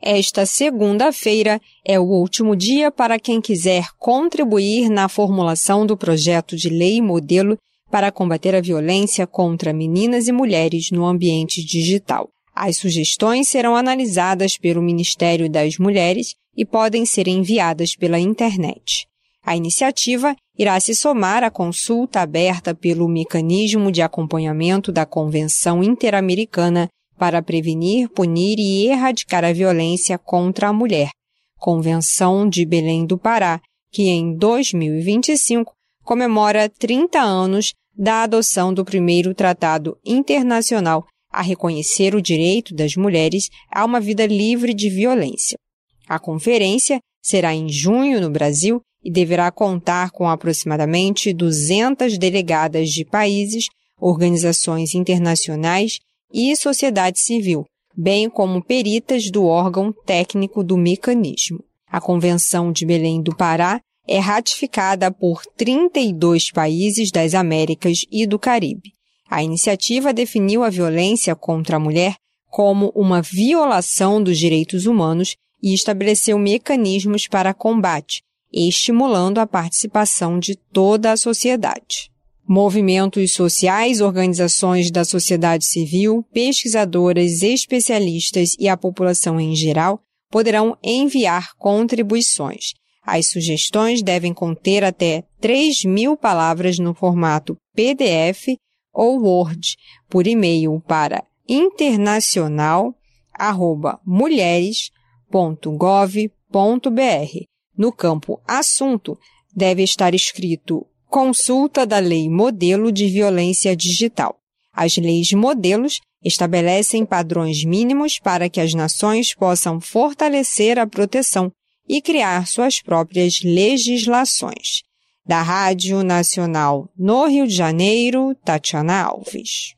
Esta segunda-feira é o último dia para quem quiser contribuir na formulação do projeto de lei modelo para combater a violência contra meninas e mulheres no ambiente digital. As sugestões serão analisadas pelo Ministério das Mulheres e podem ser enviadas pela internet. A iniciativa irá se somar à consulta aberta pelo Mecanismo de Acompanhamento da Convenção Interamericana para Prevenir, Punir e Erradicar a Violência contra a Mulher, Convenção de Belém do Pará, que em 2025 comemora 30 anos da adoção do primeiro tratado internacional a reconhecer o direito das mulheres a uma vida livre de violência. A conferência será em junho no Brasil e deverá contar com aproximadamente 200 delegadas de países, organizações internacionais e sociedade civil, bem como peritas do órgão técnico do mecanismo. A Convenção de Belém do Pará é ratificada por 32 países das Américas e do Caribe. A iniciativa definiu a violência contra a mulher como uma violação dos direitos humanos e estabeleceu mecanismos para combate, estimulando a participação de toda a sociedade. Movimentos sociais, organizações da sociedade civil, pesquisadoras, especialistas e a população em geral poderão enviar contribuições. As sugestões devem conter até 3.000 palavras no formato PDF ou Word por e-mail para internacional@mulheres.gov.br. No campo Assunto, deve estar escrito Consulta da Lei Modelo de Violência Digital. As leis modelos estabelecem padrões mínimos para que as nações possam fortalecer a proteção e criar suas próprias legislações. Da Rádio Nacional no Rio de Janeiro, Tatiana Alves.